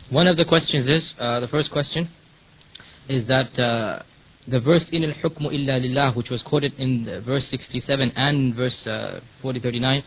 One of the questions is, the first question is that the verse in al-hukmu illa lillah, which was quoted in verse 67 and verse 4039,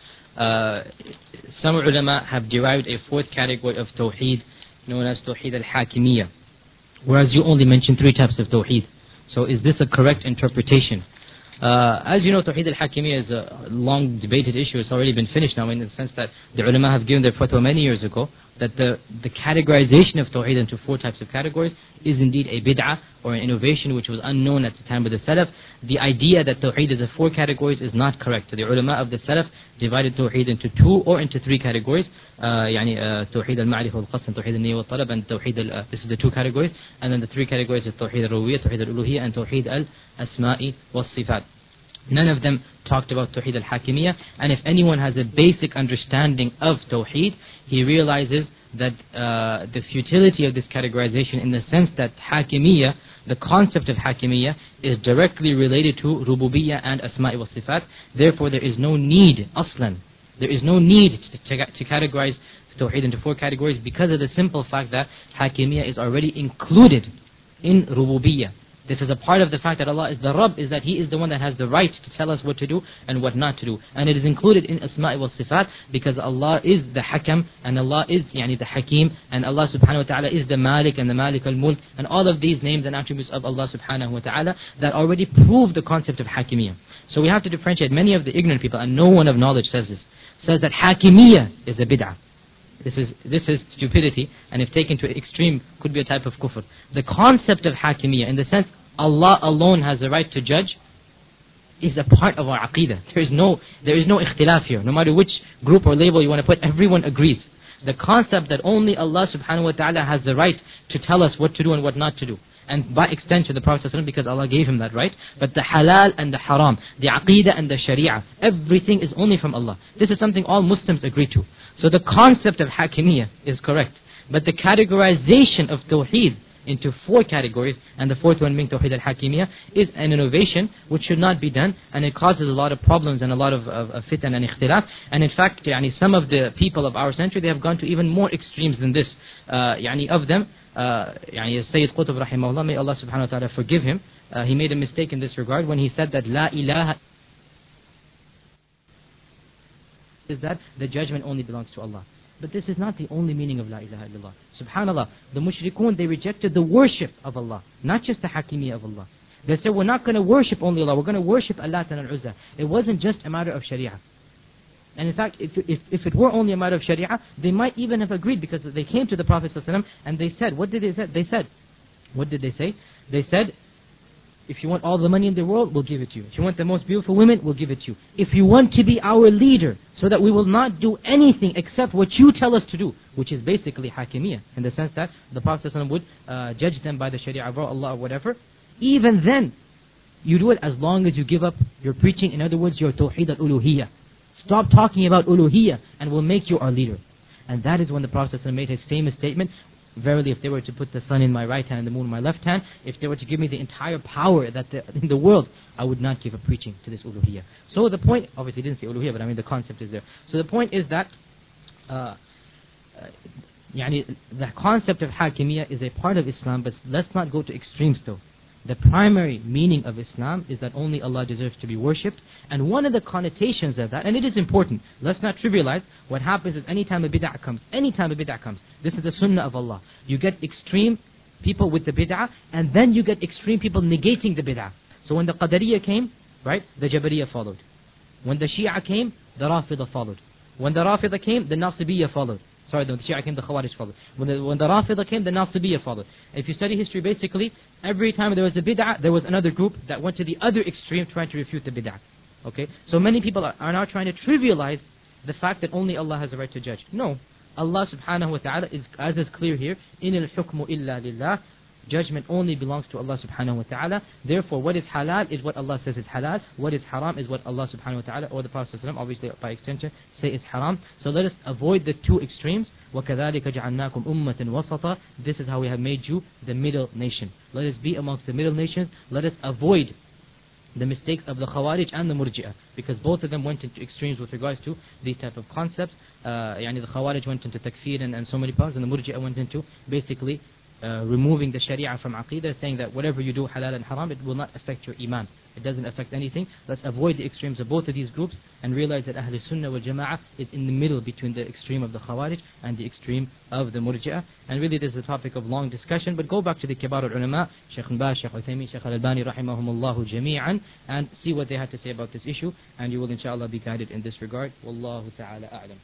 some ulama have derived a fourth category of tawheed known as tawheed al-hakimiyya, whereas you only mentioned 3 types of tawheed. So is this a correct interpretation? As you know, Tawheed al-Hakimiyya is a long debated issue. It's already been finished now, in the sense that the ulama have given their fatwa many years ago that the categorization of Tawheed into 4 types of categories is indeed a bid'ah or an innovation which was unknown at the time of the Salaf. The idea that Tawheed is 4 categories is not correct. So the ulama of the Salaf divided Tawheed into 2 or into 3 categories. Tawheed al-Ma'rifah wal-Qasd, Tawheed al-Niyya wal-Talab, and Tawheed this is the 2 categories. And then the 3 categories is Tawheed al-Rububiyyah, Tawheed al-Uluhiyyah, and Tawheed al-Asma'i wal-Sifat. None of them talked about Tawheed al-Hakimiyya, and if anyone has a basic understanding of Tawheed, he realizes that the futility of this categorization, in the sense that Hakimiyya, the concept of Hakimiyya, is directly related to Rububiyyah and Asma'i wa Sifat. Therefore there is no need, aslan, there is no need to categorize Tawheed into 4 categories, because of the simple fact that Hakimiyya is already included in Rububiyyah. This is a part of the fact that Allah is the Rabb, is that He is the one that has the right to tell us what to do and what not to do. And it is included in Asma'i wa Sifat, because Allah is the Hakam, and Allah is the Hakim, and Allah subhanahu wa ta'ala is the Malik and the Malik al-Mulk, and all of these names and attributes of Allah subhanahu wa ta'ala that already prove the concept of Hakimiyyah. So we have to differentiate. Many of the ignorant people, and no one of knowledge says this, says that Hakimiyyah is a bid'ah. This is stupidity, and if taken to an extreme, could be a type of kufr. The concept of Hakimiyyah, in the sense Allah alone has the right to judge, is a part of our aqeedah. There is no ikhtilaf here. No matter which group or label you want to put, everyone agrees. The concept that only Allah subhanahu wa ta'ala has the right to tell us what to do and what not to do. And by extension the Prophet ﷺ, because Allah gave him that right. But the halal and the haram, the aqeedah and the sharia, everything is only from Allah. This is something all Muslims agree to. So the concept of Hakimiyyah is correct. But the categorization of Tawheed into 4 categories, and the 4th one being Tawheed al-Hakimiyyah, is an innovation which should not be done, and it causes a lot of problems and a lot of fitan and ikhtilaf. And in fact, some of the people of our century, they have gone to even more extremes than this. Of them, Sayyid Qutb rahimahullah, may Allah subhanahu wa ta'ala forgive him, he made a mistake in this regard when he said that La ilaha is that the judgment only belongs to Allah. But this is not the only meaning of La ilaha illallah. Subhanallah, the mushrikun, they rejected the worship of Allah, not just the Hakimiyyah of Allah. They said, we're not going to worship only Allah, we're going to worship Allat and Al-Uzza. It wasn't just a matter of Sharia. And in fact, if it were only a matter of Sharia, they might even have agreed, because they came to the Prophet ﷺ and they said, what did they say? What did they say? They said, if you want all the money in the world, we'll give it to you. If you want the most beautiful women, we'll give it to you. If you want to be our leader, so that we will not do anything except what you tell us to do, which is basically Hakimiyyah, in the sense that the Prophet ﷺ would judge them by the Sharia of Allah or whatever, even then, you do it as long as you give up your preaching, in other words, your Tawheed al-Uluhiyyah. Stop talking about Uluhiyyah, and we'll make you our leader. And that is when the Prophet ﷺ made his famous statement, verily, if they were to put the sun in my right hand and the moon in my left hand, if they were to give me the entire power in the world, I would not give up preaching to this uluhiyyah. So the point, obviously he didn't say uluhiyyah, but I mean the concept is there. So the point is that the concept of Hakimiyyah is a part of Islam, but let's not go to extremes though. The primary meaning of Islam is that only Allah deserves to be worshipped, and one of the connotations of that, and it is important, let's not trivialize, what happens is anytime a bid'ah comes, this is the sunnah of Allah. You get extreme people with the bid'ah, and then you get extreme people negating the bid'ah. So when the Qadariyah came, right, the Jabariyah followed. When the Shia came, the Rafidah followed. When the Rafidah came, the Nasibiyah followed. Sorry, when the Shia came, the Khawarij followed. When the Rafidah came, the Nasibiyah followed. If you study history, basically, every time there was a bid'ah, there was another group that went to the other extreme trying to refute the bid'ah. Okay? So many people are now trying to trivialize the fact that only Allah has the right to judge. No. Allah subhanahu wa ta'ala, as is clear here, in al-hukmu illa lillah, judgment only belongs to Allah subhanahu wa ta'ala. Therefore, what is halal is what Allah says is halal. What is haram is what Allah subhanahu wa ta'ala or the Prophet ﷺ, obviously by extension, say is haram. So let us avoid the 2 extremes. وَكَذَلِكَ جَعَلْنَاكُمْ أُمَّةً وَسَطًا. This is how we have made you the middle nation. Let us be amongst the middle nations. Let us avoid the mistakes of the Khawarij and the Murji'ah, because both of them went into extremes with regards to these type of concepts. Yani the Khawarij went into takfir and so many powers, and the Murji'ah went into basically removing the Sharia from Aqidah, saying that whatever you do halal and haram, it will not affect your iman. It doesn't affect anything. Let's avoid the extremes of both of these groups and realize that Ahl Sunnah wal Jama'ah is in the middle between the extreme of the Khawarij and the extreme of the Murji'ah. And really this is a topic of long discussion, but go back to the Kibar al-Ulama, Shaykh al-Baz, Shaykh Uthaymeen, Shaykh al-Albani, rahimahumullahu jami'an, and see what they have to say about this issue, and you will inshallah be guided in this regard. Wallahu ta'ala a'lam.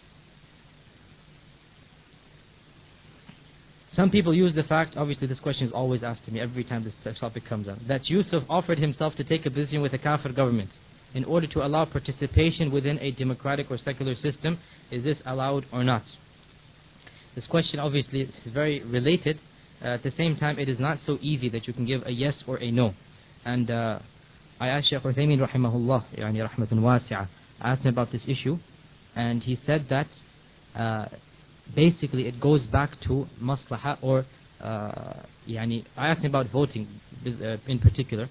Some people use the fact, obviously this question is always asked to me every time this topic comes up, that Yusuf offered himself to take a position with a kafir government in order to allow participation within a democratic or secular system. Is this allowed or not? This question obviously is very related. At the same time, it is not so easy that you can give a yes or a no. And I asked Shaykh Uthaymeen rahimahullah, yani rahmatun wasi'ah, I asked him about this issue, and he said that basically it goes back to maslaha, or I asked him about voting in particular.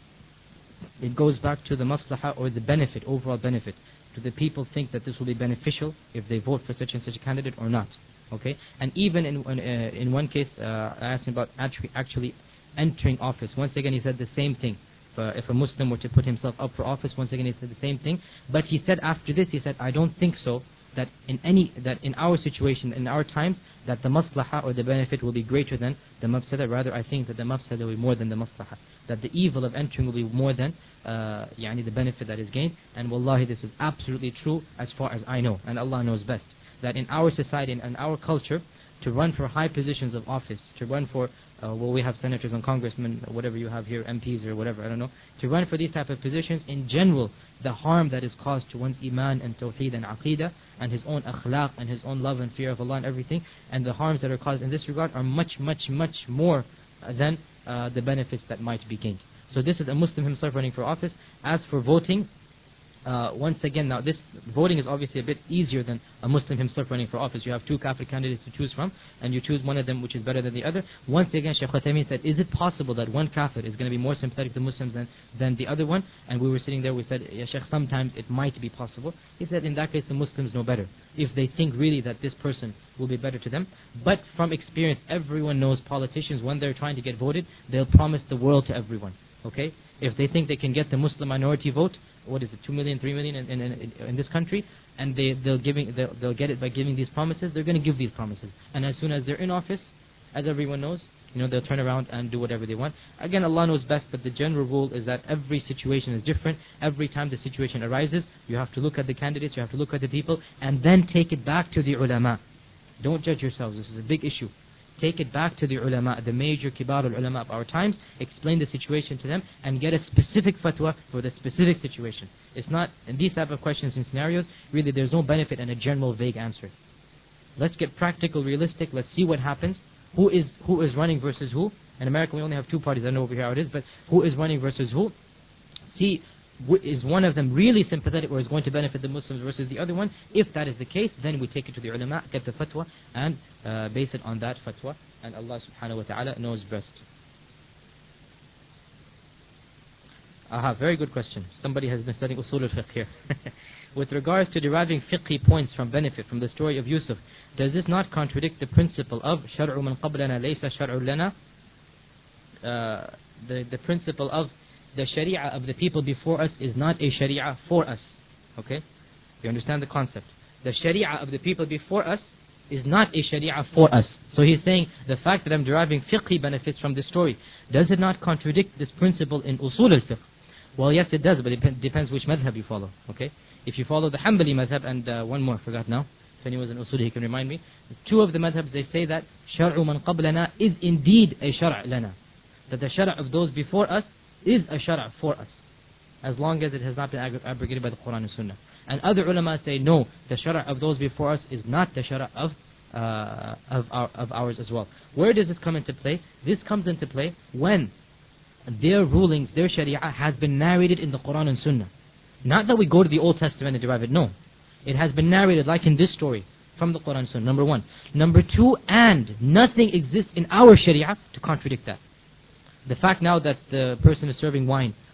It goes back to the maslaha, or the benefit, overall benefit. Do the people think that this will be beneficial if they vote for such and such a candidate or not? Okay, and even in one case, I asked him about actually entering office. Once again, he said the same thing. If a Muslim were to put himself up for office, once again he said the same thing. But he said after this, he said, I don't think so. That in our situation, in our times, that the maslaha or the benefit will be greater than the mafsada. Rather, I think that the mafsada will be more than the maslaha. That the evil of entering will be more than the benefit that is gained. And wallahi, this is absolutely true as far as I know, and Allah knows best. That in our society and in our culture, to run for high positions of office, to run for we have senators and congressmen, whatever you have here, MPs or whatever, I don't know, to run for these type of positions, in general, the harm that is caused to one's iman and tawheed and aqidah, and his own akhlaq and his own love and fear of Allah and everything, and the harms that are caused in this regard are much, much, much more than the benefits that might be gained. So this is a Muslim himself running for office. As for voting, once again, now this voting is obviously a bit easier than a Muslim himself running for office. You have two kafir candidates to choose from, and you choose one of them which is better than the other. Once again, Shaykh Uthaymeen said, is it possible that one kafir is going to be more sympathetic to Muslims than the other one? And we were sitting there, we said, yeah, Shaykh, sometimes it might be possible. He said, in that case, the Muslims know better, if they think really that this person will be better to them. But from experience, everyone knows politicians, when they're trying to get voted, they'll promise the world to everyone. Okay? If they think they can get the Muslim minority vote, what is it, 2 million, 3 million in this country, and they'll get it by giving these promises, they're going to give these promises. And as soon as they're in office, as everyone knows, they'll turn around and do whatever they want. Again, Allah knows best, but the general rule is that every situation is different. Every time the situation arises, you have to look at the candidates, you have to look at the people, and then take it back to the ulama. Don't judge yourselves. This is a big issue. Take it back to the ulama, the major kibar ulama of our times, explain the situation to them, and get a specific fatwa for the specific situation. It's not, in these type of questions and scenarios, really there's no benefit in a general vague answer. Let's get practical, realistic, let's see what happens. Who is running versus who? In America we only have two parties, I don't know over here how it is, but who is running versus who? See, is one of them really sympathetic or is going to benefit the Muslims versus the other one? If that is the case, then we take it to the ulama, get the fatwa, and base it on that fatwa. And Allah subhanahu wa ta'ala knows best. Aha, very good question. Somebody has been studying usul al-fiqh here. With regards to deriving fiqhi points from benefit from the story of Yusuf, does this not contradict the principle of shar'u man qablana laysa shar'u lana? The principle of the sharia of the people before us is not a sharia for us. Okay? You understand the concept? The sharia of the people before us is not a sharia for us. So he's saying the fact that I'm deriving fiqhi benefits from this story, does it not contradict this principle in usul al-fiqh? Well, yes, it does, but it depends which madhab you follow. Okay? If you follow the Hanbali madhab, and one more, I forgot now. If anyone was in usul, he can remind me. Two of the madhabs, they say that shar'u man qablana is indeed a shar' lana. That the shar' of those before us is a shara for us, as long as it has not been abrogated by the Quran and Sunnah. And other ulama say no, the shara of those before us is not the shara of ours as well. Where does this come into play? This comes into play when their rulings, their sharia has been narrated in the Quran and Sunnah. Not that we go to the Old Testament and derive it, no. It has been narrated like in this story from the Quran and Sunnah, number one. Number two, and nothing exists in our sharia to contradict that. The fact now that the person is serving wine,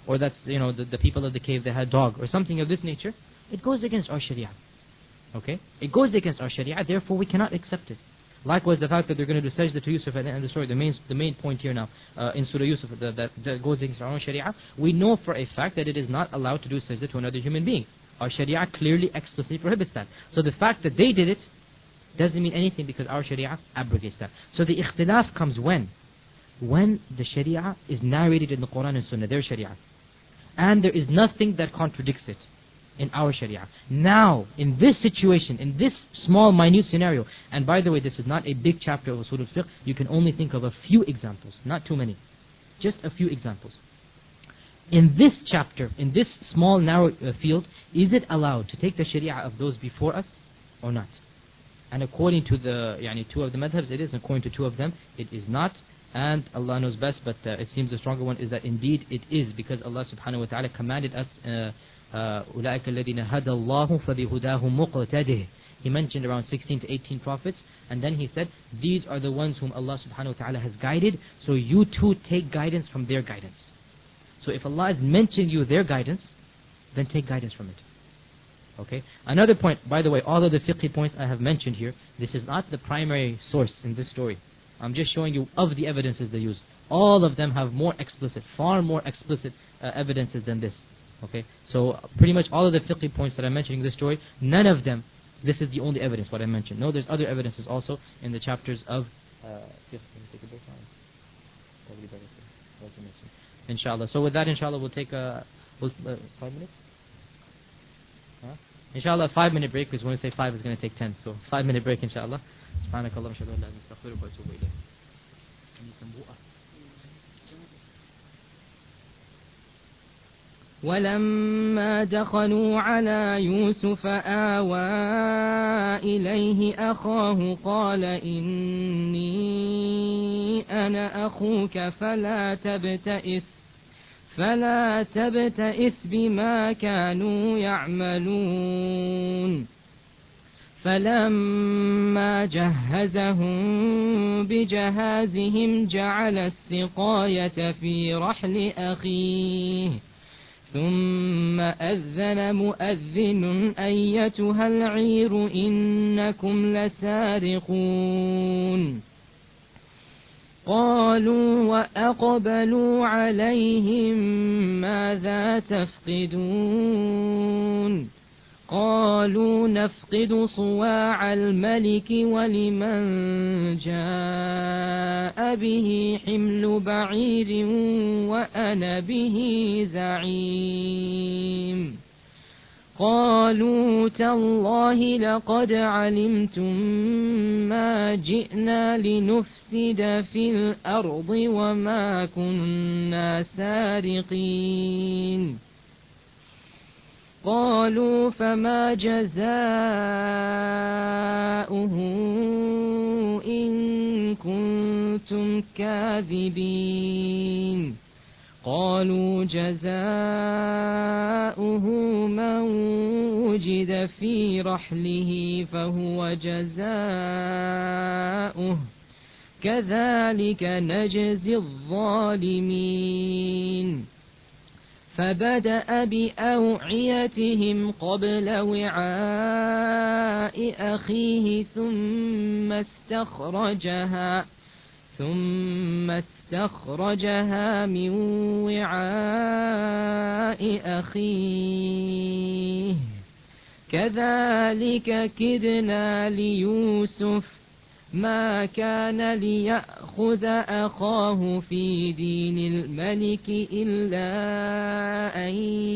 or that's, the people of the cave, they had dog, or something of this nature, it goes against our sharia. Okay? It goes against our sharia, therefore we cannot accept it. Likewise, the fact that they're going to do sajda to Yusuf at the end of the story, the main point here now, in Surah Yusuf, that goes against our own sharia, we know for a fact that it is not allowed to do sajda to another human being. Our sharia clearly, explicitly prohibits that. So the fact that they did it doesn't mean anything because our sharia abrogates that. So the ikhtilaf comes when? When the sharia is narrated in the Quran and Sunnah, their sharia. And there is nothing that contradicts it in our sharia. Now, in this situation, in this small, minute scenario, and by the way, this is not a big chapter of Usul al-Fiqh, you can only think of a few examples, not too many. Just a few examples. In this chapter, in this small, narrow field, is it allowed to take the sharia of those before us or not? And according to the two of the madhabs, it is. According to two of them, it is not. And Allah knows best, but it seems the stronger one is that indeed it is, because Allah subhanahu wa ta'ala commanded us, أُولَٰئِكَ الَّذِينَ هَدَى اللَّهُ فَبِهُدَاهُ مُقْتَدِهِ. He mentioned around 16 to 18 prophets, and then he said, these are the ones whom Allah subhanahu wa ta'ala has guided, so you too take guidance from their guidance. So if Allah is mentioning you their guidance, then take guidance from it. Okay? Another point, by the way, all of the fiqh points I have mentioned here, this is not the primary source in this story. I'm just showing you of the evidences they use. All of them have more explicit, far more explicit evidences than this. Okay? So pretty much all of the fiqh points that I'm mentioning in this story, none of them, this is the only evidence what I mentioned. No, there's other evidences also in the chapters of fiqh. Inshallah. So with that, inshallah, we'll take 5 minutes? Huh? Inshallah, a 5-minute break, because when we say 5, it's going to take 10. So 5-minute break, inshallah. سبحانك اللهم وبحمدك لا نستغفرك ونتوب إليك. ولما دخلوا على يوسف آوى إليه أخاه قال إني أنا أخوك فلا تبتئس بما كانوا يعملون. فلما جهزهم بجهازهم جعل السقاية في رحل أخيه ثم أذن مؤذن أيتها العير إنكم لسارقون. قالوا وأقبلوا عليهم ماذا تفقدون؟ قالوا نفقد صواع الملك ولمن جاء به حمل بعير وأنا به زعيم. قالوا تالله لقد علمتم ما جئنا لنفسد في الأرض وما كنا سارقين. قالوا فما جزاؤه إن كنتم كاذبين؟ قالوا جزاؤه من وجد في رحله فهو جزاؤه كذلك نجزي الظالمين. فبدأ بأوعيتهم قبل وعاء أخيه ثم استخرجها من وعاء أخيه كذلك كدنا ليوسف ما كان ليأخذ أخاه في دين الملك إلا أن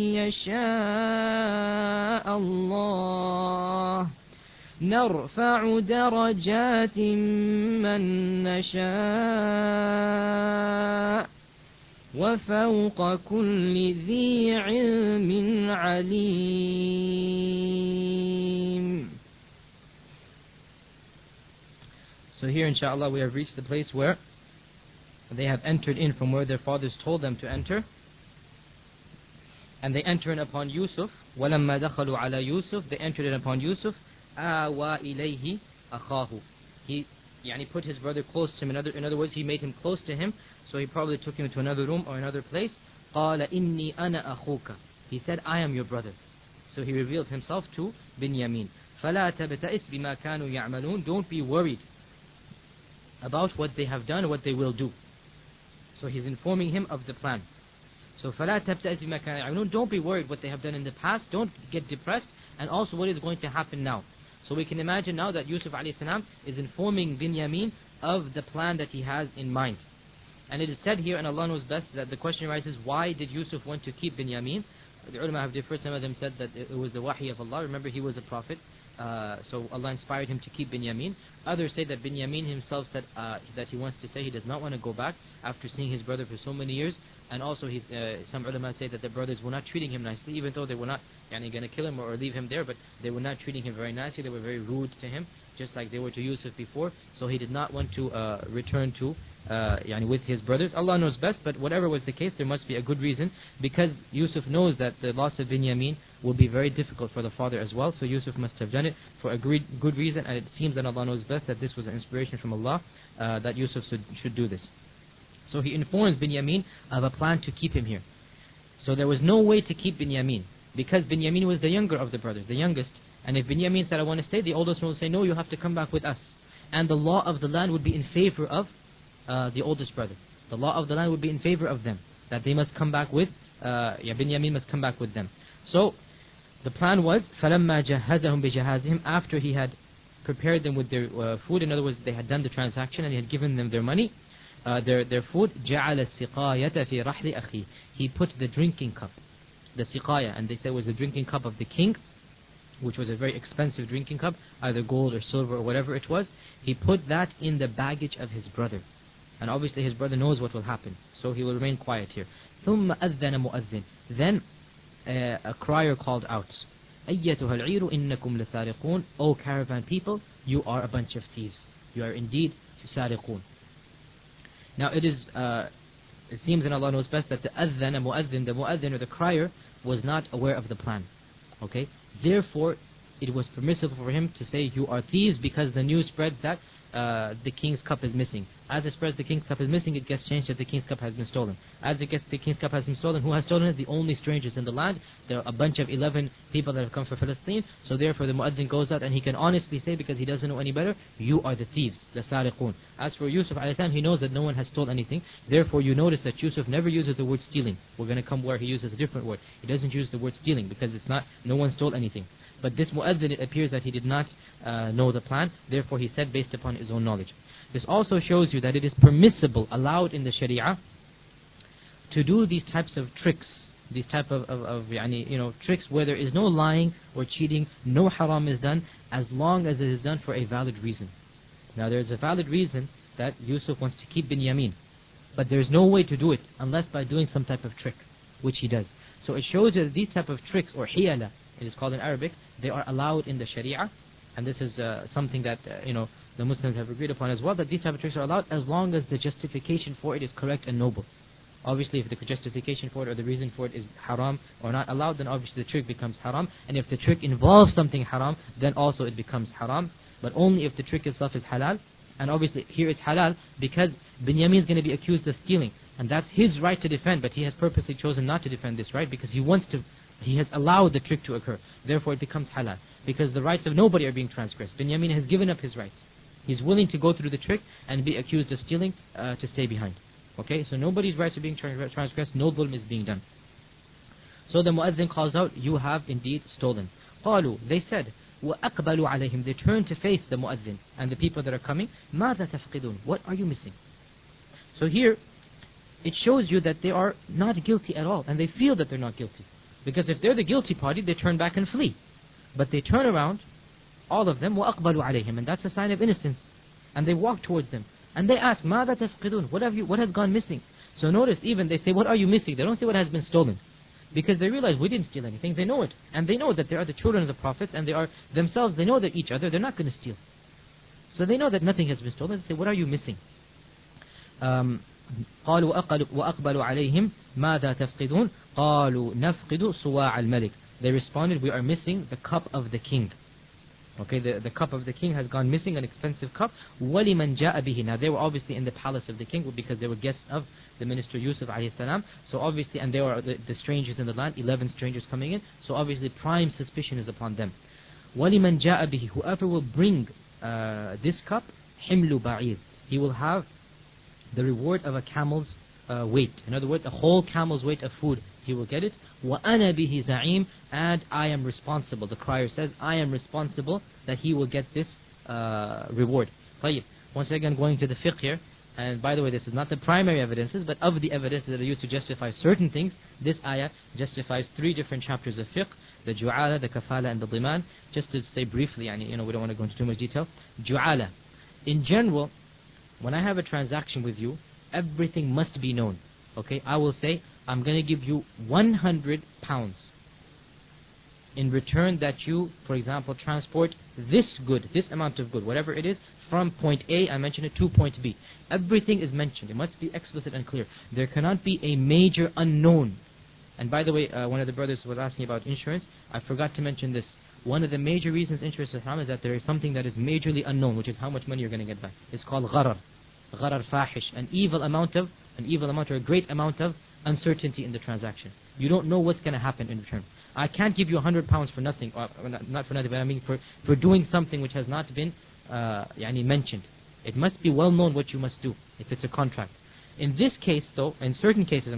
يشاء الله نرفع درجات من نشاء وفوق كل ذي علم عليم. So here, inshallah, we have reached the place where they have entered in from where their fathers told them to enter. And they enter in upon Yusuf. وَلَمَّا دَخَلُوا عَلَى Yusuf. They entered in upon Yusuf. آوَى إِلَيْهِ أَخَاهُ. He put his brother close to him. In other words, he made him close to him. So he probably took him to another room or another place. قال إني أنا أخوك. He said, I am your brother. So he revealed himself to Binyamin. فلا تبتئس بما كانوا يعملون. Don't be worried about what they have done, what they will do. So he's informing him of the plan. So فلا تبتئس بما كانوا يعملون. Don't be worried what they have done in the past. Don't get depressed. And also what is going to happen now. So we can imagine now that Yusuf alayhi salam is informing Binyamin of the plan that he has in mind. And it is said here, and Allah knows best, that the question arises, why did Yusuf want to keep Binyamin? The ulama have differed. Some of them said that it was the wahi of Allah. Remember, he was a prophet. So Allah inspired him to keep Binyamin. Others say that Binyamin himself said that he wants to say he does not want to go back after seeing his brother for so many years. And also some ulama say that the brothers were not treating him nicely, even though they were not going to kill him or leave him there, but they were not treating him very nicely. They were very rude to him, just like they were to Yusuf before. So he did not want to return to with his brothers. Allah knows best, but whatever was the case, there must be a good reason, because Yusuf knows that the loss of Binyamin will be very difficult for the father as well. So Yusuf must have done it for a good reason, and it seems that Allah knows best that this was an inspiration from Allah, that Yusuf should do this. So he informs Binyamin of a plan to keep him here. So there was no way to keep Binyamin, because Binyamin was the younger of the brothers, the youngest. And if Binyamin said, I want to stay, the oldest one will say, no, you have to come back with us. And the law of the land would be in favor of the oldest brother. The law of the land would be in favor of them, that they must come back with, Binyamin must come back with them. So the plan was, فَلَمَّا جَهَّزَهُمْ بِجَهَازِهِمْ, after he had prepared them with their food, in other words, they had done the transaction and he had given them their money, their food, جَعَلَ السِّقَايَةَ فِي رَحْلِ أَخِيهِ, he put the drinking cup, the siqaya, and they say it was the drinking cup of the king, which was a very expensive drinking cup, either gold or silver or whatever it was. He put that in the baggage of his brother. And obviously his brother knows what will happen, so he will remain quiet here. ثُمَّ أَذَّنَ مُؤَذِّنٌ, then a crier called out, أَيَّتُهَا الْعِيرُ إِنَّكُمْ لَسَارِقُونَ, O caravan people, you are a bunch of thieves. You are indeed سارقون. Now it seems, and Allah knows best, that the mu'adhin or the crier was not aware of the plan. Okay? Therefore, it was permissible for him to say, you are thieves, because the news spread that the king's cup is missing. As it spreads the king's cup is missing, it gets changed that the king's cup has been stolen. As it gets the king's cup has been stolen, who has stolen it? The only strangers in the land. There are a bunch of 11 people that have come from Palestine. So therefore the mu'adhin goes out and he can honestly say, because he doesn't know any better, you are the thieves, the sariqun. As for Yusuf alayhi salam, he knows that no one has stolen anything. Therefore you notice that Yusuf never uses the word stealing. We're going to come where he uses a different word. He doesn't use the word stealing, because it's not, no one stole anything. But this mu'adhin, it appears that he did not know the plan. Therefore he said based upon his own knowledge. This also shows you that it is permissible, allowed in the Sharia, to do these types of tricks, these type of tricks where there is no lying or cheating, no haram is done, as long as it is done for a valid reason. Now there is a valid reason that Yusuf wants to keep Binyamin, but there is no way to do it unless by doing some type of trick, which he does. So it shows you that these type of tricks, or hiyala, it is called in Arabic, they are allowed in the Sharia, and this is something that the Muslims have agreed upon as well, that these type of tricks are allowed as long as the justification for it is correct and noble. Obviously, if the justification for it or the reason for it is haram or not allowed, then obviously the trick becomes haram. And if the trick involves something haram, then also it becomes haram. But only if the trick itself is halal. And obviously here it's halal because Binyamin is going to be accused of stealing. And that's his right to defend, but he has purposely chosen not to defend this right because he has allowed the trick to occur. Therefore it becomes halal. Because the rights of nobody are being transgressed. Binyamin has given up his rights. He's willing to go through the trick and be accused of stealing to stay behind. Okay, so nobody's rights are being transgressed, no dhulm is being done. So the mu'adhin calls out, you have indeed stolen. قالوا, they said, وَأَقْبَلُوا عَلَيْهِمْ, they turn to face the mu'adhin and the people that are coming. مَاذَا تَفْقِدُونَ, what are you missing? So here, it shows you that they are not guilty at all, and they feel that they're not guilty. Because if they're the guilty party, they turn back and flee. But they turn around, all of them, وَأَقْبَلُوا عَلَيْهِمْ, and that's a sign of innocence. And they walk towards them. And they ask, مَاذَا تَفْقِدُونَ, what has gone missing? So notice, even they say, what are you missing? They don't say what has been stolen. Because they realize we didn't steal anything, they know it. And they know that they are the children of the prophets, and they are themselves, they know that each other, they're not going to steal. So they know that nothing has been stolen. They say, what are you missing? قالوا وأقبلوا عليهم ماذا تفقدون قالوا نفقد صواع الملك. They responded, we are missing the cup of the king. Okay, the cup of the king has gone missing, an expensive cup. وَلِمَنْ جَاءَ بِهِ. Now they were obviously in the palace of the king because they were guests of the minister Yusuf alayhi salam. So obviously, and they were the strangers in the land, 11 strangers coming in. So obviously prime suspicion is upon them. وَلِمَنْ جَاءَ بِهِ. Whoever will bring this cup, حِمْلُ بَعِيرٍ. He will have the reward of a camel's weight. In other words, a whole camel's weight of food. He will get it. وَأَنَا بِهِ زَعِيمٌ. And I am responsible. The crier says, I am responsible that he will get this reward. طيب. Once again, going to the fiqh here. And by the way, this is not the primary evidences, but of the evidences that are used to justify certain things, this ayah justifies 3 different chapters of fiqh: the ju'ala, the kafala, and the diman. Just to say briefly, we don't want to go into too much detail. Ju'ala. In general, when I have a transaction with you, everything must be known. Okay, I will say, I'm going to give you 100 pounds in return that you, for example, transport this good, this amount of good, whatever it is, from point A, I mentioned it, to point B. Everything is mentioned. It must be explicit and clear. There cannot be a major unknown. And by the way, one of the brothers was asking about insurance. I forgot to mention this. One of the major reasons insurance is haram is that there is something that is majorly unknown, which is how much money you're going to get back. It's called gharar. Gharar fahish. An evil amount or a great amount of uncertainty in the transaction. You don't know what's going to happen in return. I can't give you 100 pounds for nothing, or not for nothing, but I mean for doing something which has not been mentioned. It must be well known what you must do if it's a contract. In this case, though, in certain cases,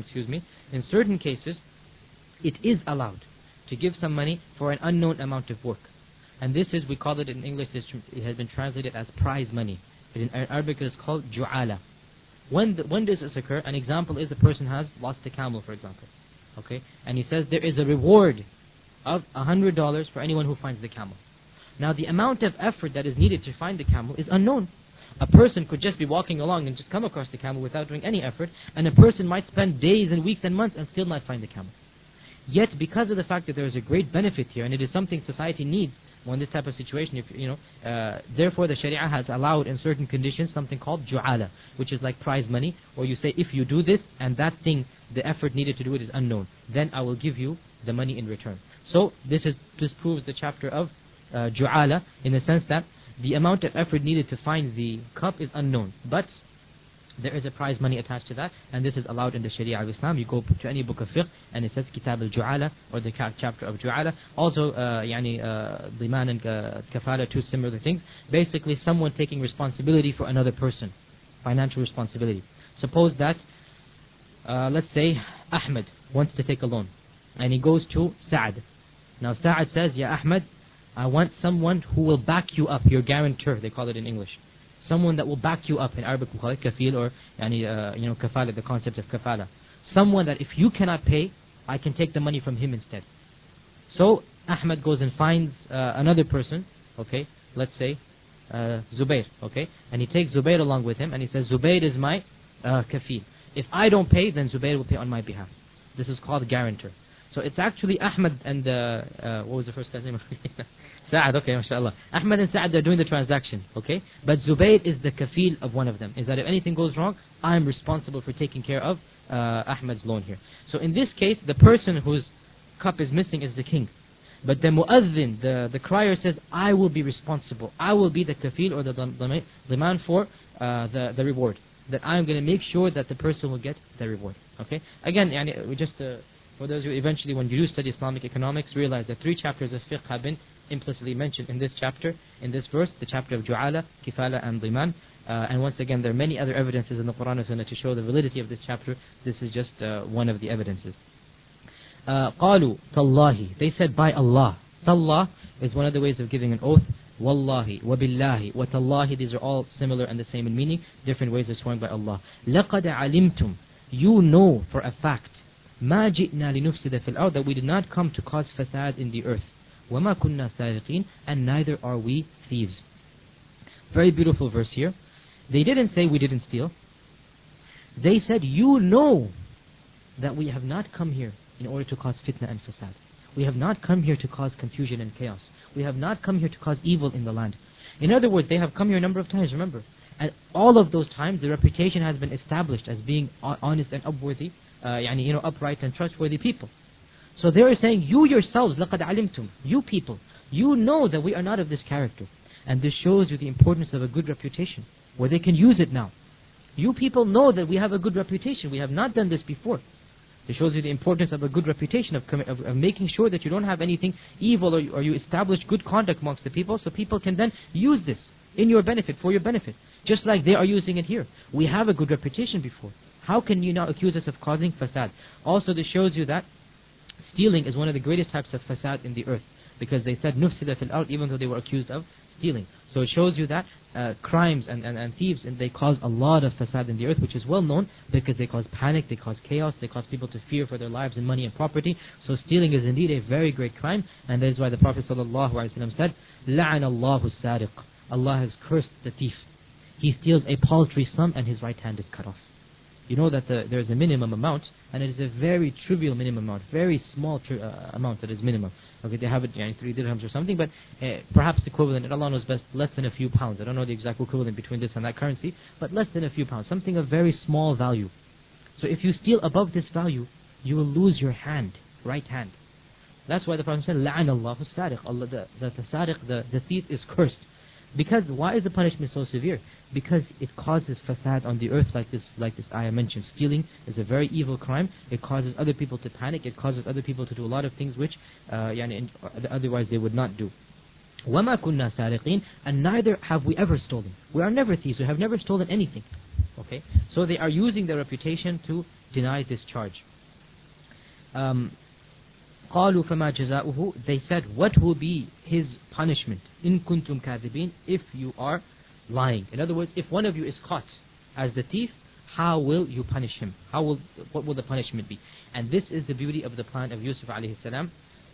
it is allowed to give some money for an unknown amount of work. And this is, we call it in English, it has been translated as prize money. But in Arabic it is called ju'ala. When does this occur? An example is the person has lost a camel, for example. Okay, and he says there is a reward of $100 for anyone who finds the camel. Now the amount of effort that is needed to find the camel is unknown. A person could just be walking along and just come across the camel without doing any effort, and a person might spend days and weeks and months and still not find the camel. Yet because of the fact that there is a great benefit here, and it is something society needs in this type of situation, therefore the Sharia has allowed in certain conditions something called ju'ala, which is like prize money, or you say, if you do this and that thing, the effort needed to do it is unknown, then I will give you the money in return. So this proves the chapter of ju'ala, in the sense that the amount of effort needed to find the cup is unknown, but there is a prize money attached to that, and this is allowed in the Sharia of Islam. You go to any book of fiqh and it says Kitab al-Ju'ala, or the chapter of Ju'ala. Also, Diman and Kafala, 2 similar things. Basically, someone taking responsibility for another person, financial responsibility. Suppose that, let's say, Ahmed wants to take a loan, and he goes to Sa'ad. Now Sa'ad says, Ya Ahmed, I want someone who will back you up, your guarantor, they call it in English. Someone that will back you up. In Arabic we call it kafil, or kafala, the concept of kafala. Someone that if you cannot pay, I can take the money from him instead. So Ahmed goes and finds another person, okay, let's say Zubair, okay, and he takes Zubair along with him, and he says, Zubair is my kafil. If I don't pay, then Zubair will pay on my behalf. This is called guarantor. So it's actually Ahmed and what was the first guy's name? Sa'ad, okay, mashallah. Ahmed and Sa'ad, they're doing the transaction, okay? But Zubayr is the kafil of one of them. Is that if anything goes wrong, I'm responsible for taking care of Ahmed's loan here. So in this case, the person whose cup is missing is the king. But the mu'adhin, the crier says, I will be responsible. I will be the kafil or the diman for the reward. That I'm going to make sure that the person will get the reward. Okay? Again, we just, for those who eventually, when you do study Islamic economics, realize that 3 chapters of fiqh have been implicitly mentioned in this chapter, in this verse, the chapter of Ju'ala, Kifala and Diman. And once again, there are many other evidences in the Quran and Sunnah to show the validity of this chapter. This is just one of the evidences. قالوا تالله, they said by Allah. Tallah is one of the ways of giving an oath. Wallahi, wabillahi, wa tallahi, these are all similar and the same in meaning, different ways of swearing by Allah. لَقَدْ عَلِمْتُمْ, you know for a fact, مَا جِئْنَا لِنُفْسِدَ فِي الْأَرْضِ, that we did not come to cause fasad in the earth. وَمَا كُنَّا سَارِقِينَ, and neither are we thieves. Very beautiful verse here. They didn't say we didn't steal. They said, you know that we have not come here in order to cause fitna and fasad. We have not come here to cause confusion and chaos. We have not come here to cause evil in the land. In other words, they have come here a number of times, remember. And all of those times, the reputation has been established as being honest and upworthy, upright and trustworthy people. So they are saying, you yourselves, لَقَدْ عَلِمْتُمْ, you people, you know that we are not of this character. And this shows you the importance of a good reputation, where they can use it now. You people know that we have a good reputation. We have not done this before. It shows you the importance of a good reputation, of making sure that you don't have anything evil, or you establish good conduct amongst the people, so people can then use this in your benefit, for your benefit. Just like they are using it here. We have a good reputation before. How can you now accuse us of causing fasad? Also, this shows you that stealing is one of the greatest types of fasad in the earth. Because they said nufsida fil ard, even though they were accused of stealing. So it shows you that crimes and thieves, and they cause a lot of fasad in the earth, which is well known, because they cause panic, they cause chaos, they cause people to fear for their lives and money and property. So stealing is indeed a very great crime, and that is why the Prophet ﷺ said, لَعَنَ اللَّهُ السَّارِقِ, Allah has cursed the thief. He steals a paltry sum and his right hand is cut off. You know that there is a minimum amount, and it is a very trivial minimum amount, very small amount that is minimum. Okay, they have it 3 dirhams or something, but perhaps equivalent, and Allah knows best, less than a few pounds. I don't know the exact equivalent between this and that currency, but less than a few pounds, something of very small value. So if you steal above this value, you will lose your hand, right hand. That's why the Prophet said, لَعَنَ اللَّهُ السَّارِقِ, the thief is cursed. Because why is the punishment so severe? Because it causes fasad on the earth, like this ayah mentioned. Stealing is a very evil crime. It causes other people to panic. It causes other people to do a lot of things which otherwise they would not do. وَمَا كُنَّا سَارِقِينَ, and neither have we ever stolen. We are never thieves. We have never stolen anything. Okay, so they are using their reputation to deny this charge. قالوا فما جزاؤه, they said, what will be his punishment? إن كنتم كاذبين, if you are lying. In other words, if one of you is caught as the thief, how will you punish him? What will the punishment be? And this is the beauty of the plan of Yusuf alayhi salam,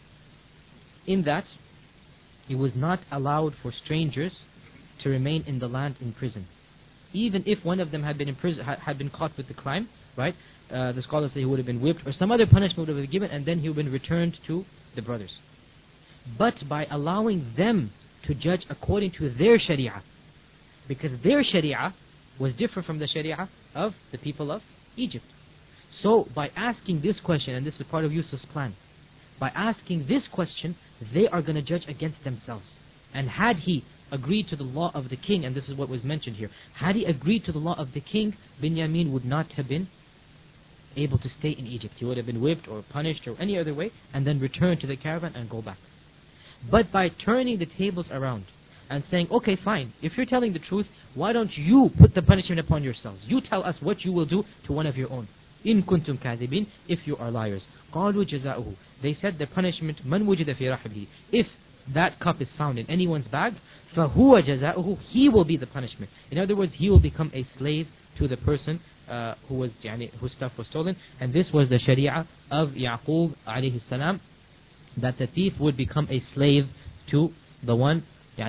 in that he was not allowed for strangers to remain in the land in prison. Even if one of them had been in prison, had been caught with the crime, right? The scholars say he would have been whipped, or some other punishment would have been given, and then he would have been returned to the brothers. But by allowing them to judge according to their sharia, because their sharia was different from the sharia of the people of Egypt. So by asking this question, and this is part of Yusuf's plan, by asking this question, they are going to judge against themselves. And had he agreed to the law of the king, and this is what was mentioned here, had he agreed to the law of the king, Binyamin would not have been able to stay in Egypt. He would have been whipped or punished or any other way, and then return to the caravan and go back. But by turning the tables around and saying, okay, fine, if you're telling the truth, why don't you put the punishment upon yourselves? You tell us what you will do to one of your own. إِن كُنتُمْ كَاذِبِينَ, if you are liars. قَالُوا جَزَاؤُهُ, they said the punishment, مَنْ وُجِدَ فِي رَحْبِهِ, if that cup is found in anyone's bag, فَهُوَ جَزَاؤُهُ, he will be the punishment. In other words, he will become a slave to the person whose stuff was stolen. And this was the sharia of Yaqub alayhi salam, that the thief would become a slave to the one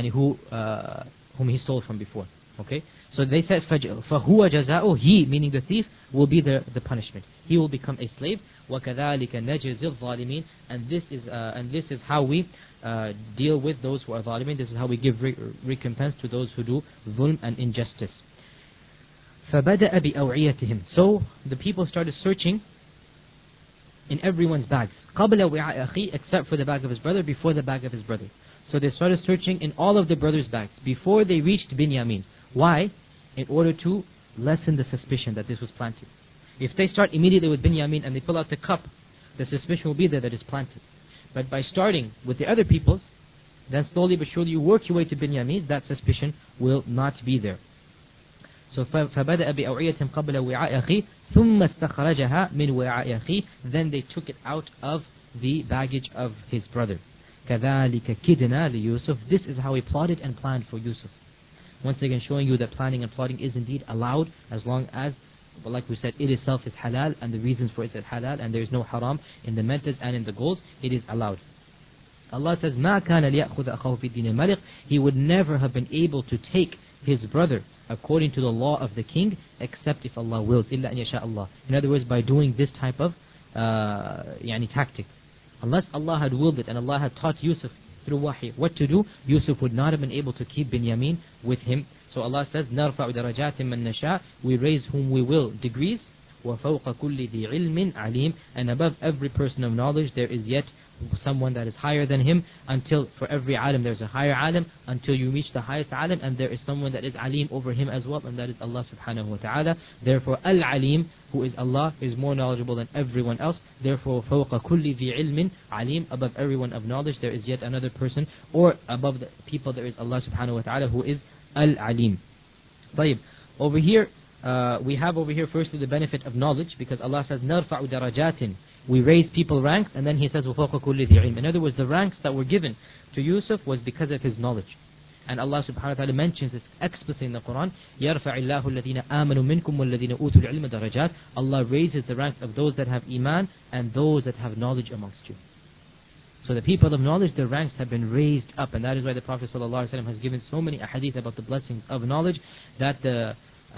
whom he stole from before. Okay, so they said فَهُوَ جَزَاؤُهُ, he, meaning the thief, will be the punishment. He will become a slave. وَكَذَلِكَ نَجْزِي الظَّالِمِينَ, and this is how we deal with those who are ظالمين. This is how we give recompense to those who do dhulm and injustice. فَبَدَأَ بِأَوْعِيَتِهِمْ, so the people started searching in everyone's bags. قَبْلَ وِعَاءِ أَخِي, except for the bag of his brother, before the bag of his brother. So they started searching in all of the brothers' bags before they reached Binyamin. Why? In order to lessen the suspicion that this was planted. If they start immediately with Binyamin and they pull out the cup, the suspicion will be there that it's planted. But by starting with the other people's, then slowly but surely you work your way to Binyamin, that suspicion will not be there. So فَبَدَأَ بِأَوْعِيَةٍ قَبْلَ وِعَاءِ أَخِي ثُمَّ اسْتَخْرَجَهَا مِنْ وِعَاءِ أَخِي, then they took it out of the baggage of his brother. كَذَلِكَ كِدْنَا لِيُوسُف, this is how he plotted and planned for Yusuf. Once again showing you that planning and plotting is indeed allowed, as long as, well, like we said, it itself is halal, and the reasons for it is halal, and there is no haram in the methods and in the goals, it is allowed. Allah says, مَا كَانَ لِيَأْخُذَ أَخَوْهُ فِي دِينِ الْمَلِكِ, he would never have been able to take his brother according to the law of the king, except if Allah wills, إِلَّا أَنْ يَشَاءَ اللَّهُ. In other words, by doing this type of tactic. Unless Allah had willed it and Allah had taught Yusuf through wahi what to do, Yusuf would not have been able to keep Binyamin with him. So Allah says, نَرْفَعُ دَرَجَاتٍ مَنْ نَشَاءُ, we raise whom we will degrees, وَفَوْقَ كُلِّ ذِي عِلْمٍ عَلِيمٍ. And above every person of knowledge there is yet someone that is higher than him, until for every alim there's a higher alim, until you reach the highest alim, and there is someone that is alim over him as well, and that is Allah subhanahu wa ta'ala. Therefore Al-Alim, who is Allah, is more knowledgeable than everyone else. Therefore فَوْقَ كُلِّ ذِي عِلْمٍ عَلِيمٍ. Above everyone of knowledge there is yet another person, or above the people there is Allah subhanahu wa ta'ala, who is Al-Alim. طيب, over here we have over here firstly the benefit of knowledge, because Allah says نَرْفَعُ دَرَجَاتٍ, we raise people ranks, and then He says وَفَوْقَ كُلِّ ذِي عِلْمٍ. In other words, the ranks that were given to Yusuf was because of his knowledge. And Allah subhanahu wa ta'ala mentions this explicitly in the Quran. يَرْفَعِ اللَّهُ الَّذِينَ آمَنُوا مِنْكُمْ وَالَّذِينَ أُوتُوا الْعِلْمَ دَرَجَاتٍ. Allah raises the ranks of those that have iman and those that have knowledge amongst you. So the people of knowledge, their ranks have been raised up, and that is why the Prophet ﷺ has given so many ahadith about the blessings of knowledge, that the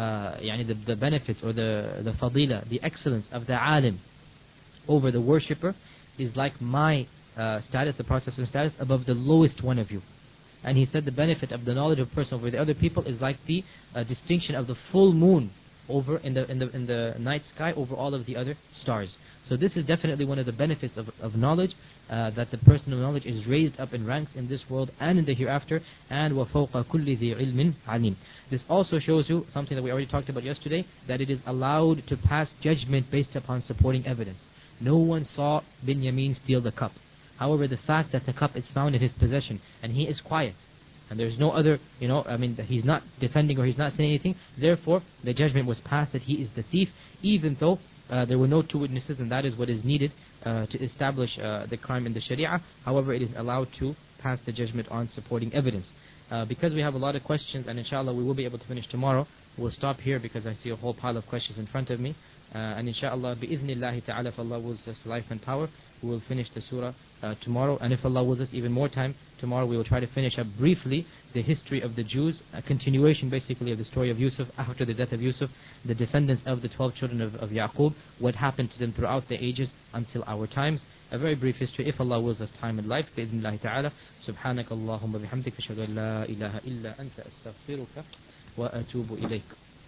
benefits or the fadila, the excellence of the alim over the worshipper is like my status, the Prophet's status, above the lowest one of you. And he said the benefit of the knowledge of a person over the other people is like the distinction of the full moon over in the night sky over all of the other stars. So this is definitely one of the benefits of knowledge, that the person of knowledge is raised up in ranks in this world and in the hereafter. And وَفَوْقَ كُلِّ ذِي عِلْمٍ عَلِيمٍ. This also shows you something that we already talked about yesterday, that it is allowed to pass judgment based upon supporting evidence. No one saw Binyamin steal the cup. However, the fact that the cup is found in his possession and he is quiet, and there's no other, he's not defending or he's not saying anything, therefore the judgment was passed that he is the thief, even though there were no two witnesses, and that is what is needed to establish the crime in the Sharia. However, it is allowed to pass the judgment on supporting evidence. Because we have a lot of questions, and inshallah we will be able to finish tomorrow, we'll stop here because I see a whole pile of questions in front of me. And inshallah, bi'idhnillahi ta'ala, if Allah wills us life and power, we will finish the surah tomorrow. And if Allah wills us even more time, tomorrow we will try to finish up briefly the history of the Jews, a continuation basically of the story of Yusuf after the death of Yusuf, the descendants of the 12 children of Yaqub, what happened to them throughout the ages until our times. A very brief history, if Allah wills us time and life, bi'idhnillahi ta'ala. Subhanaka Allahumma bihamdika, ashhadu an la ilaha illa anta, astaghfiruka wa atubu ilayk.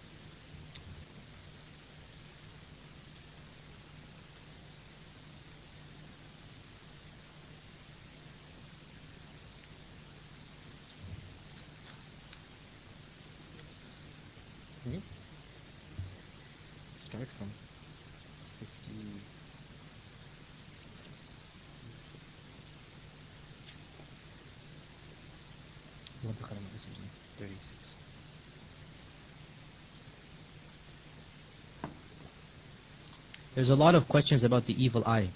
Start from 50. What the 36. There's a lot of questions about the evil eye.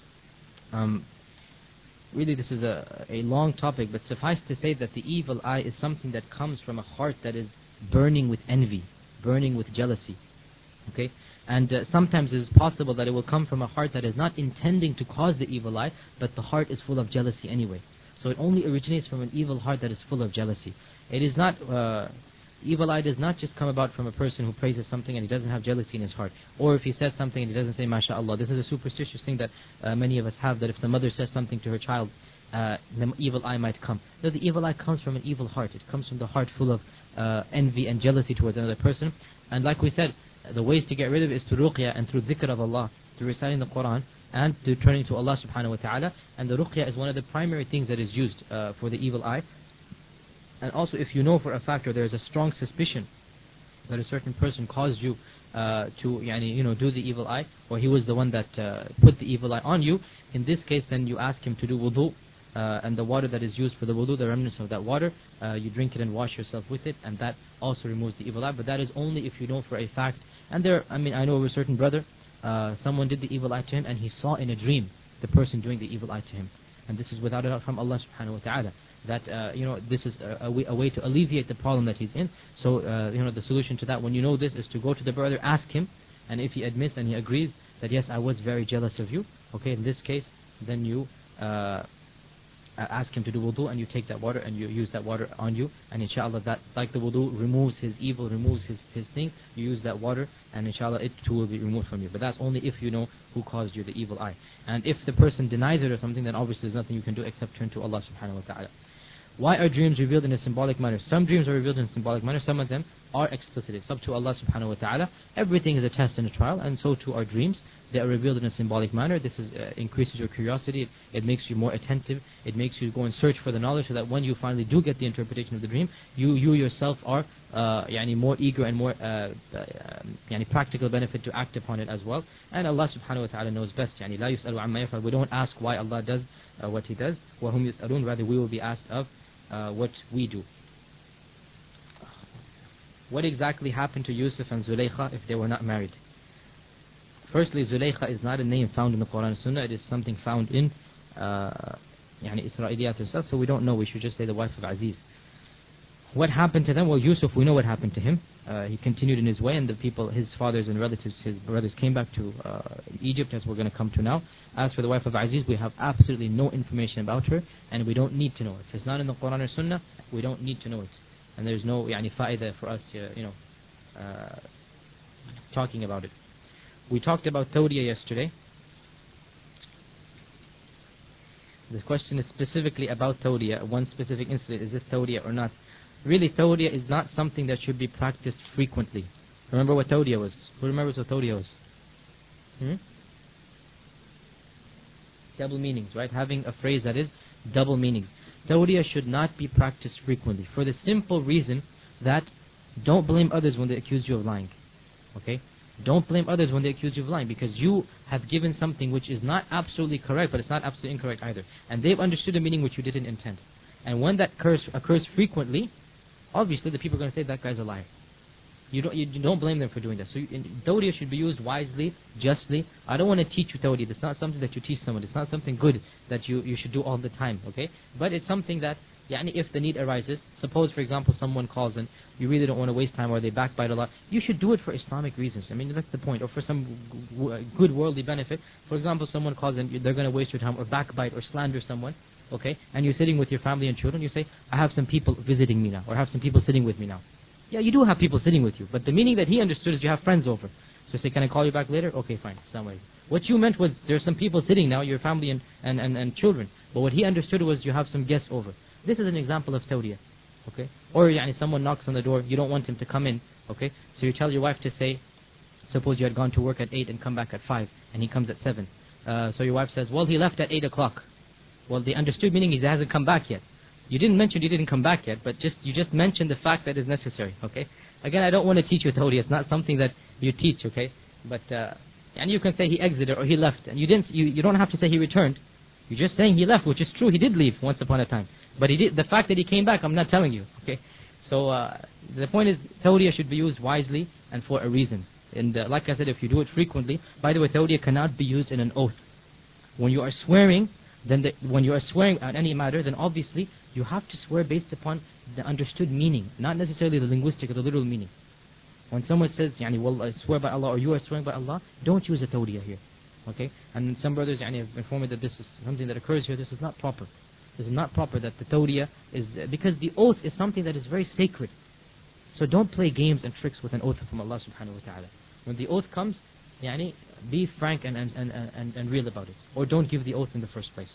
Really, this is a long topic, but suffice to say that the evil eye is something that comes from a heart that is burning with envy, burning with jealousy. Okay? And sometimes it is possible that it will come from a heart that is not intending to cause the evil eye, but the heart is full of jealousy anyway. So it only originates from an evil heart that is full of jealousy. It is not, evil eye does not just come about from a person who praises something and he doesn't have jealousy in his heart. Or if he says something and he doesn't say MashaAllah. This is a superstitious thing that many of us have, that if the mother says something to her child, the evil eye might come. No, the evil eye comes from an evil heart. It comes from the heart full of envy and jealousy towards another person. And like we said, the ways to get rid of it is through ruqya and through dhikr of Allah, through reciting the Quran and through turning to Allah subhanahu wa ta'ala. And the ruqya is one of the primary things that is used for the evil eye. And also, if you know for a fact or there is a strong suspicion that a certain person caused you to do the evil eye, or he was the one that put the evil eye on you, in this case then you ask him to do wudu, and the water that is used for the wudu, the remnants of that water, you drink it and wash yourself with it, and that also removes the evil eye. But that is only if you know for a fact. And I know of a certain brother, someone did the evil eye to him, and he saw in a dream the person doing the evil eye to him. And this is without a doubt from Allah subhanahu wa ta'ala. That this is a way to alleviate the problem that he's in. So the solution to that, when you know this, is to go to the brother, ask him, and if he admits and he agrees that yes, I was very jealous of you, okay, in this case, then you ask him to do wudu, and you take that water and you use that water on you, and inshallah that, like the wudu removes his evil, removes his thing, you use that water, and inshallah it too will be removed from you. But that's only if you know who caused you the evil eye. And if the person denies it or something, then obviously there's nothing you can do except turn to Allah subhanahu wa ta'ala. Why are dreams revealed in a symbolic manner? Some dreams are revealed in a symbolic manner, some of them are explicit. It's up to Allah subhanahu wa ta'ala. Everything is a test and a trial, and so too our dreams. They are revealed in a symbolic manner. This is, increases your curiosity. It makes you more attentive. It makes you go and search for the knowledge, so that when you finally do get the interpretation of the dream, you yourself are more eager and more practical benefit to act upon it as well. And Allah subhanahu wa ta'ala knows best. لا يسأل عما يفعل. We don't ask why Allah does what He does. وهم يسألون. Rather, we will be asked of what we do. What exactly happened to Yusuf and Zulaykha if they were not married? Firstly, Zulaykha is not a name found in the Quran and Sunnah. It is something found in Israeliyat itself, so we don't know. We should just say the wife of Aziz. What happened to them? Well, Yusuf, we know what happened to him. He continued in his way, and the people, his fathers and relatives, his brothers, came back to Egypt, as we're going to come to now. As for the wife of Aziz, we have absolutely no information about her, and we don't need to know it. If it's not in the Quran or Sunnah, we don't need to know it. And there's no fa'idah for us, talking about it. We talked about Tawriya yesterday. The question is specifically about Tawriya, one specific incident. Is this Tawriya or not? Really, Tawriya is not something that should be practiced frequently. Remember what Tawriya was? Who remembers what Tawriya was? Double meanings, right? Having a phrase that is double meanings. Tawriya should not be practiced frequently, for the simple reason that don't blame others when they accuse you of lying. Okay? Don't blame others when they accuse you of lying, because you have given something which is not absolutely correct, but it's not absolutely incorrect either. And they've understood a meaning which you didn't intend. And when that occurs frequently, obviously the people are going to say that guy's a liar. You don't blame them for doing that. So Tawriya should be used wisely, justly. I don't want to teach you Tawriya. It's not something that you teach someone. It's not something good that you should do all the time, okay? But it's something that, if the need arises, suppose, for example, someone calls and you really don't want to waste time, or they backbite a lot, you should do it for Islamic reasons. I mean, that's the point. Or for some good worldly benefit. For example, someone calls and they're going to waste your time, or backbite, or slander someone, okay? And you're sitting with your family and children, you say, I have some people visiting me now, or I have some people sitting with me now. Yeah, you do have people sitting with you, but the meaning that he understood is you have friends over. So say, can I call you back later? Okay, fine. What you meant was there's some people sitting now, your family and children. But what he understood was you have some guests over. This is an example of Tawriya. Okay? Or someone knocks on the door, you don't want him to come in. Okay? So you tell your wife to say, suppose you had gone to work at 8 and come back at 5, and he comes at 7. So your wife says, well, he left at 8 o'clock. Well, the understood meaning is he hasn't come back yet. You didn't mention he didn't come back yet, but you just mentioned the fact that is necessary, okay? Again, I don't want to teach you Tawriya. It's not something that you teach, okay? But and you can say he exited or he left, and you don't have to say he returned. You're just saying he left, which is true. He did leave once upon a time, but the fact that he came back, I'm not telling you, okay? So the point is, Tawriya should be used wisely and for a reason. And like I said, if you do it frequently, by the way, Tawriya cannot be used in an oath. When you are swearing, when you are swearing on any matter, then obviously you have to swear based upon the understood meaning, not necessarily the linguistic or the literal meaning. When someone says, well, I swear by Allah, or you are swearing by Allah, don't use a Tawriya here. Okay? And some brothers have informed me that this is something that occurs here. This is not proper. This is not proper that the Tawriya is, because the oath is something that is very sacred. So don't play games and tricks with an oath from Allah subhanahu wa ta'ala. When the oath comes, be frank and real about it. Or don't give the oath in the first place.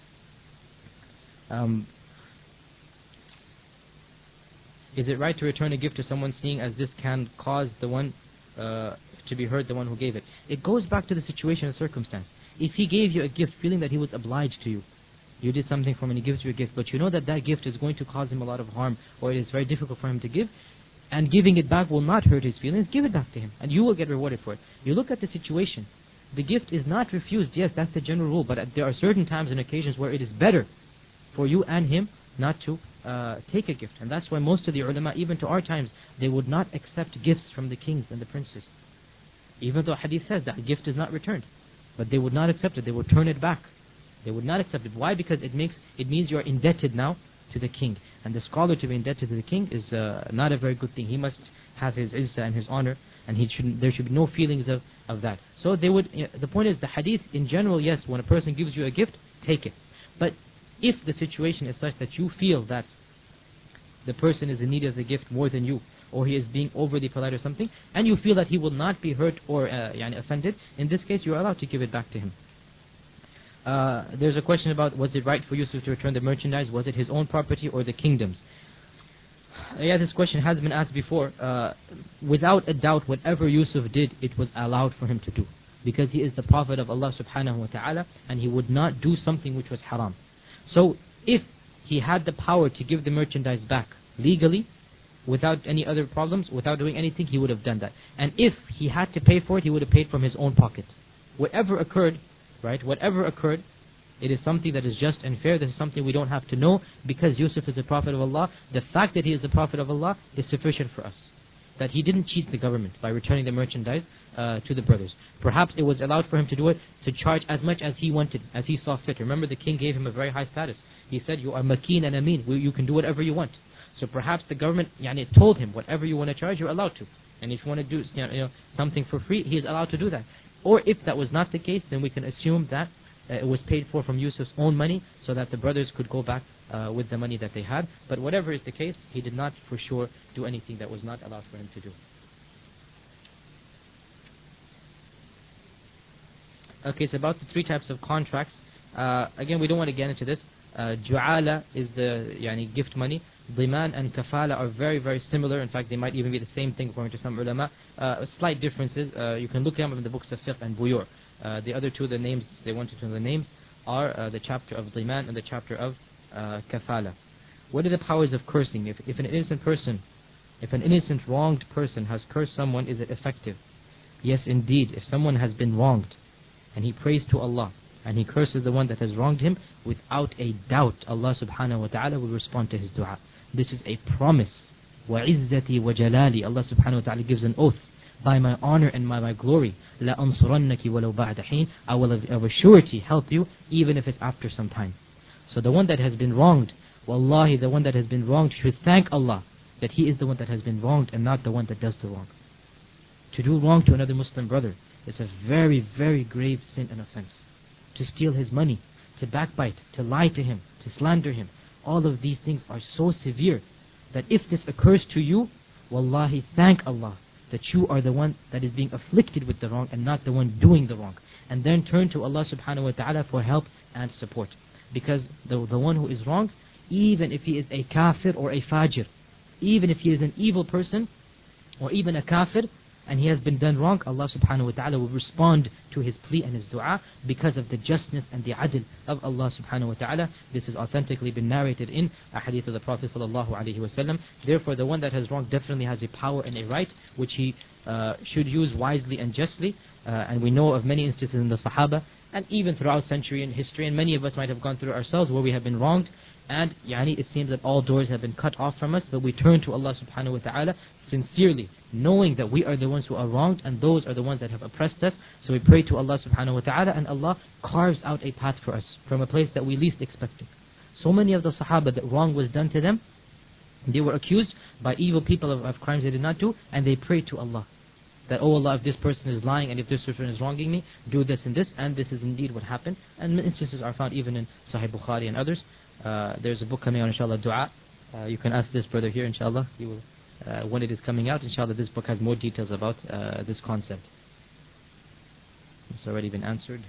Is it right to return a gift to someone, seeing as this can cause the one to be hurt, the one who gave it? It goes back to the situation and circumstance. If he gave you a gift feeling that he was obliged to you, you did something for him and he gives you a gift, but you know that that gift is going to cause him a lot of harm, or it is very difficult for him to give, and giving it back will not hurt his feelings, give it back to him, and you will get rewarded for it. You look at the situation. The gift is not refused. Yes, that's the general rule, but there are certain times and occasions where it is better for you and him not to take a gift. And that's why most of the ulama, even to our times, they would not accept gifts from the kings and the princes. Even though hadith says that a gift is not returned. But they would not accept it. They would turn it back. They would not accept it. Why? Because it means you are indebted now to the king. And the scholar to be indebted to the king is not a very good thing. He must have his izzah and his honor, and there should be no feelings of that. So they would. The point is, the hadith in general, yes, when a person gives you a gift, take it. But if the situation is such that you feel that the person is in need of the gift more than you, or he is being overly polite or something, and you feel that he will not be hurt or offended, in this case you are allowed to give it back to him. There's a question about, was it right for Yusuf to return the merchandise? Was it his own property or the kingdom's? Yeah, this question has been asked before. Without a doubt, whatever Yusuf did, it was allowed for him to do. Because he is the Prophet of Allah subhanahu wa ta'ala, and he would not do something which was haram. So, if he had the power to give the merchandise back legally, without any other problems, without doing anything, he would have done that. And if he had to pay for it, he would have paid from his own pocket. Whatever occurred, right, whatever occurred, it is something that is just and fair. This is something we don't have to know, because Yusuf is the Prophet of Allah. The fact that he is the Prophet of Allah is sufficient for us. That he didn't cheat the government by returning the merchandise to the brothers. Perhaps it was allowed for him to do it, to charge as much as he wanted, as he saw fit. Remember, the king gave him a very high status. He said, you are makeen and ameen. You can do whatever you want. So perhaps the government told him, whatever you want to charge, you're allowed to. And if you want to do something for free, he is allowed to do that. Or if that was not the case, then we can assume that it was paid for from Yusuf's own money, so that the brothers could go back with the money that they had. But whatever is the case, he did not for sure do anything that was not allowed for him to do. Okay, it's about the three types of contracts. Again, we don't want to get into this. Ju'ala is the gift money. Dhiman and kafala are very, very similar. In fact, they might even be the same thing according to some ulama. Slight differences. You can look them up in the books of fiqh and buyur. The other two, the names, they wanted to know the names, are the chapter of Dhiman and the chapter of Kafala. What are the powers of cursing? If an innocent wronged person has cursed someone, is it effective? Yes, indeed. If someone has been wronged, and he prays to Allah, and he curses the one that has wronged him, without a doubt, Allah subhanahu wa ta'ala will respond to his dua. This is a promise. وَعِزَّتِي وَجَلَالِي. Allah subhanahu wa ta'ala gives an oath. By my honor and by my glory, لَأَنصُرَنَّكِ وَلَوْ بَعْدَ حِينٍ, I will of a surety help you, even if it's after some time. So the one that has been wronged, wallahi, the one that has been wronged should thank Allah that he is the one that has been wronged and not the one that does the wrong. To do wrong to another Muslim brother is a very, very grave sin and offense. To steal his money, to backbite, to lie to him, to slander him, all of these things are so severe that if this occurs to you, wallahi, thank Allah that you are the one that is being afflicted with the wrong and not the one doing the wrong. And then turn to Allah subhanahu wa ta'ala for help and support. Because the one who is wrong, even if he is a kafir or a fajir, even if he is an evil person, or even a kafir, and he has been done wrong, Allah subhanahu wa ta'ala will respond to his plea and his dua because of the justness and the adl of Allah subhanahu wa ta'ala. This has authentically been narrated in a hadith of the Prophet sallallahu alaihi wasallam. Therefore, the one that has wronged definitely has a power and a right which he should use wisely and justly. And we know of many instances in the Sahaba and even throughout century in history, and many of us might have gone through ourselves where we have been wronged, and it seems that all doors have been cut off from us, but we turn to Allah subhanahu wa ta'ala sincerely, knowing that we are the ones who are wronged and those are the ones that have oppressed us. So we pray to Allah subhanahu wa ta'ala, and Allah carves out a path for us from a place that we least expected. So many of the Sahaba that wrong was done to them, they were accused by evil people of crimes they did not do, and they prayed to Allah that, oh Allah, if this person is lying and if this person is wronging me, do this and this, and this is indeed what happened. And instances are found even in Sahih Bukhari and others. There's a book coming out, inshallah, Dua. You can ask this brother here, inshallah. He will, when it is coming out, inshallah, this book has more details about this concept. It's already been answered.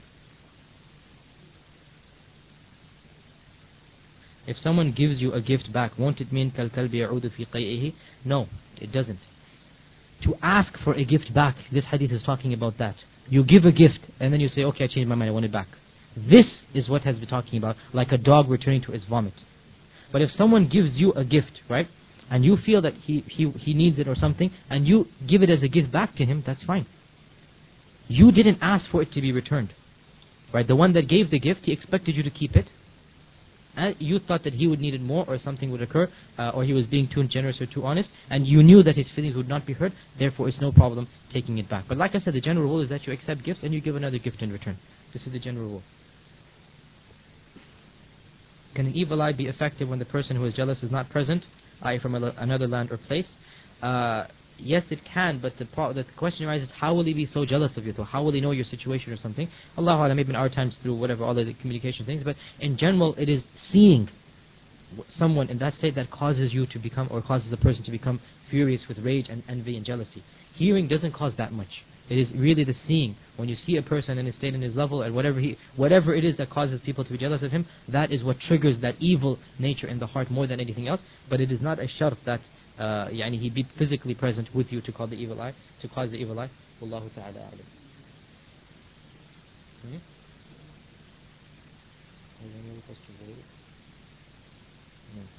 If someone gives you a gift back, won't it mean كَالْكَلْبِ يَعُودُ فِي قَيْئِهِ? No, it doesn't. To ask for a gift back, this hadith is talking about that. You give a gift and then you say, okay, I changed my mind, I want it back. This is what has been talking about, like a dog returning to its vomit. But if someone gives you a gift, right, and you feel that he needs it or something, and you give it as a gift back to him, that's fine. You didn't ask for it to be returned. Right? The one that gave the gift, he expected you to keep it. And you thought that he would need it more, or something would occur, or he was being too generous or too honest, and you knew that his feelings would not be hurt, therefore it's no problem taking it back. But like I said, the general rule is that you accept gifts and you give another gift in return. This is the general rule. Can an evil eye be effective when the person who is jealous is not present, i.e. from another land or place? Yes, it can, but the question arises, how will he be so jealous of you? So how will he know your situation or something? Allahu Alam, maybe in our times through whatever, all the communication things, but in general, it is seeing someone in that state that causes you to become, or causes the person to become furious with rage and envy and jealousy. Hearing doesn't cause that much. It is really the seeing. When you see a person in his state, in his level, and whatever it is that causes people to be jealous of him, that is what triggers that evil nature in the heart more than anything else. But it is not a shart that يعني he'd be physically present with you to cause the evil eye. Wallahu ta'ala a'lam. Any other question? No.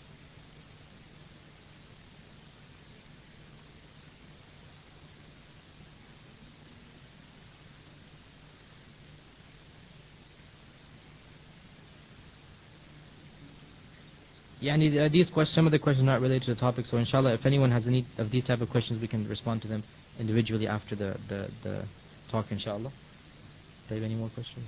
These questions, some of the questions are not related to the topic, so inshallah if anyone has any of these type of questions we can respond to them individually after the talk inshallah. Do you have any more questions?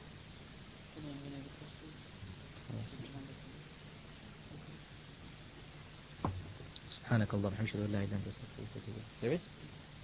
سبحانك اللهم وبحمدك لا اله الا انت استغفرك واتوب اليك. There is?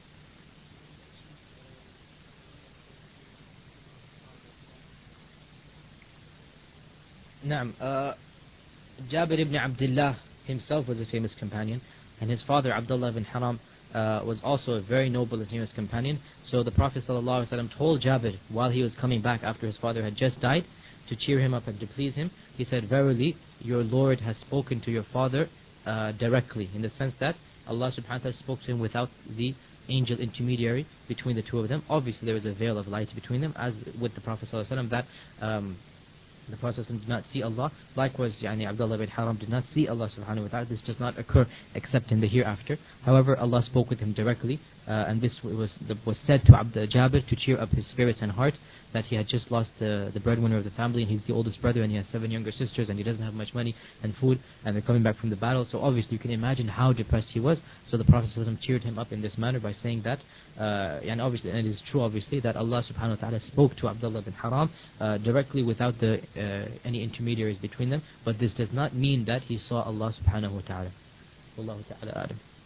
نعم. Jabir ibn Abdullah himself was a famous companion, and his father Abdullah ibn Haram was also a very noble and famous companion. So the Prophet ﷺ told Jabir while he was coming back after his father had just died, to cheer him up and to please him, he said, verily your Lord has spoken to your father directly, in the sense that Allah subhanahu wa ta'ala spoke to him without the angel intermediary between the two of them. Obviously there was a veil of light between them, as with the Prophet ﷺ, that the Prophet did not see Allah. Likewise, Abdullah ibn Haram did not see Allah subhanahu wa ta'ala. This does not occur except in the hereafter. However, Allah spoke with him directly, and this was said to Jabir to cheer up his spirits and heart, that he had just lost the breadwinner of the family, and he's the oldest brother, and he has 7 younger sisters, and he doesn't have much money and food, and they're coming back from the battle. So obviously you can imagine how depressed he was. So the Prophet cheered him up in this manner by saying that, and obviously, and it is true obviously, that Allah subhanahu wa ta'ala spoke to Abdullah ibn Haram directly without any intermediaries between them, but this does not mean that he saw Allah subhanahu wa ta'ala. Wallahu ta'ala alam.